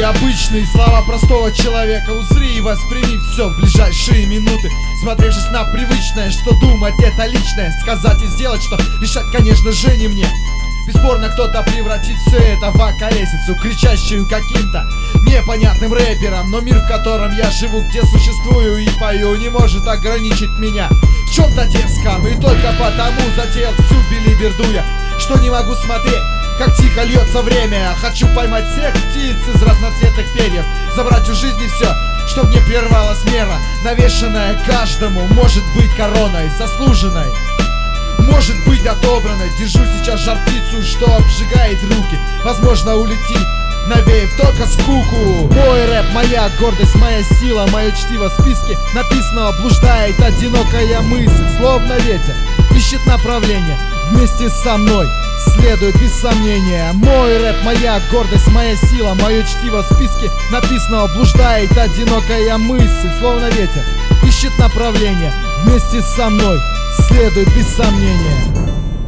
обычные слова простого человека. Узри и восприми все в ближайшие минуты, смотревшись на привычное, что думать это личное, сказать и сделать, что решать, конечно же, не мне. Бесспорно, кто-то превратит все это в околесицу, кричащую каким-то непонятным рэпером. Но мир, в котором я живу, где существую и пою, не может ограничить меня в чем-то дерзком. И только потому затеял всю билиберду я, что не могу смотреть, как тихо льется время. Хочу поймать всех птиц из разноцветных перьев, забрать у жизни все, чтоб не прервалась мера, навешанная каждому, может быть короной заслуженной, может быть отобранной. Держу сейчас жар птицу, что обжигает руки, возможно улетит, навеяв только скуку. Мой рэп, моя гордость, моя сила, мое чтиво в списке написанного блуждает одинокая мысль, словно ветер ищет направление, вместе со мной следует без сомнения. Мой рэп, моя гордость, моя сила, мое чтиво в списке написанного блуждает одинокая мысль, словно ветер ищет направление, вместе со мной следует без сомнения.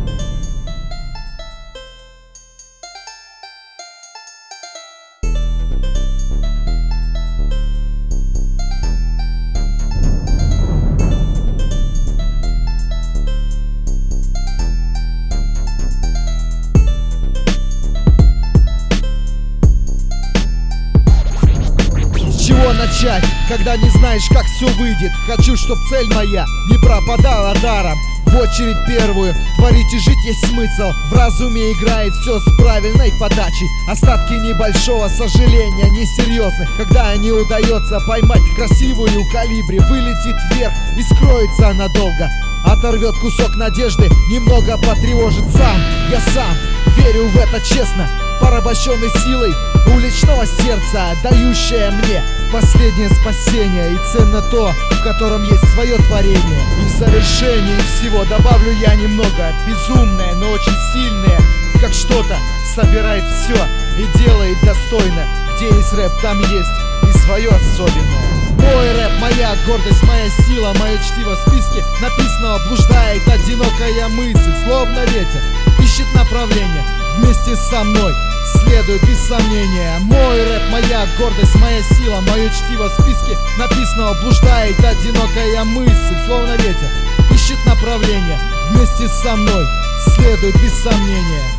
С чего начать, когда не знаешь, как все выйдет? Хочу, чтоб цель моя не пропадала даром. В очередь первую, творить и жить есть смысл. В разуме играет все с правильной подачей. Остатки небольшого сожаления, несерьезных, когда не удается поймать красивую калибри. Вылетит вверх и скроется надолго, оторвет кусок надежды, немного потревожит сам. Я сам верю в это честно, порабощенный силой уличного сердца, дающее мне последнее спасение. И ценно то, в котором есть свое творение. И в завершении всего добавлю я немного безумное, но очень сильное, как что-то собирает все и делает достойно. Где есть рэп, там есть и свое особенное. Мой рэп, моя гордость, моя сила, мое чтиво в списке написанного блуждает одинокая мысль, словно ветер ищет направление, вместе со мной следует без сомнения. Мой рэп, моя гордость, моя сила, мое чтиво в списке написанного блуждает одинокая мысль, словно ветер ищет направление, вместе со мной следует без сомнения.